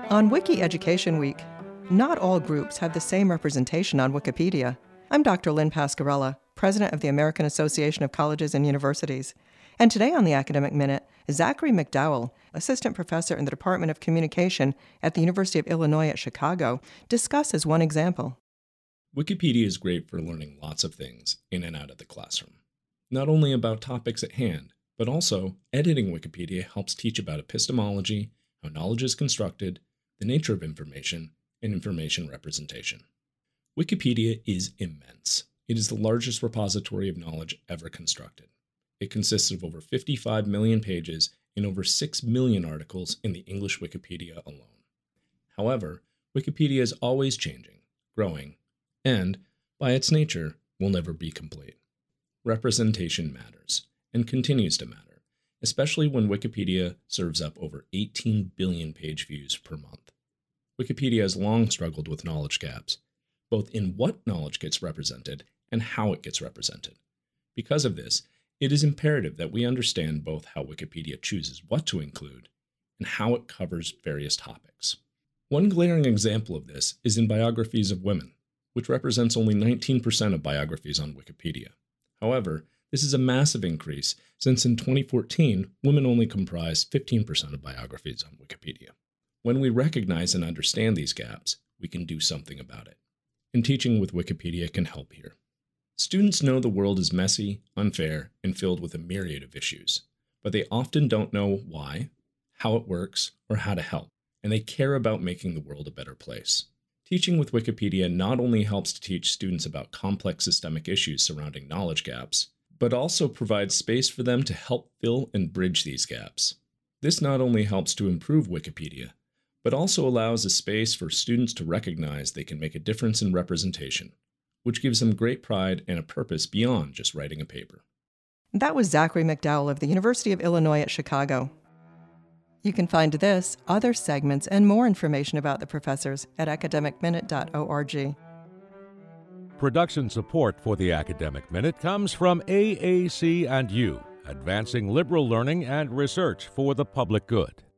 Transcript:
On Wiki Education Week, not all groups have the same representation on Wikipedia. I'm Dr. Lynn Pascarella, president of the American Association of Colleges and Universities. And today on the Academic Minute, Zachary McDowell, assistant professor in the Department of Communication at the University of Illinois at Chicago, discusses one example. Wikipedia is great for learning lots of things in and out of the classroom. Not only about topics at hand, but also editing Wikipedia helps teach about epistemology, how knowledge is constructed, the nature of information, and information representation. Wikipedia is immense. It is the largest repository of knowledge ever constructed. It consists of over 55 million pages and over 6 million articles in the English Wikipedia alone. However, Wikipedia is always changing, growing, and, by its nature, will never be complete. Representation matters, and continues to matter, especially when Wikipedia serves up over 18 billion page views per month. Wikipedia has long struggled with knowledge gaps, both in what knowledge gets represented and how it gets represented. Because of this, it is imperative that we understand both how Wikipedia chooses what to include and how it covers various topics. One glaring example of this is in biographies of women, which represents only 19% of biographies on Wikipedia. However, this is a massive increase since in 2014, women only comprised 15% of biographies on Wikipedia. When we recognize and understand these gaps, we can do something about it. And teaching with Wikipedia can help here. Students know the world is messy, unfair, and filled with a myriad of issues, but they often don't know why, how it works, or how to help, and they care about making the world a better place. Teaching with Wikipedia not only helps to teach students about complex systemic issues surrounding knowledge gaps, but also provides space for them to help fill and bridge these gaps. This not only helps to improve Wikipedia, but also allows a space for students to recognize they can make a difference in representation, which gives them great pride and a purpose beyond just writing a paper. That was Zachary McDowell of the University of Illinois at Chicago. You can find this, other segments, and more information about the professors at academicminute.org. Production support for the Academic Minute comes from AAC&U, advancing liberal learning and research for the public good.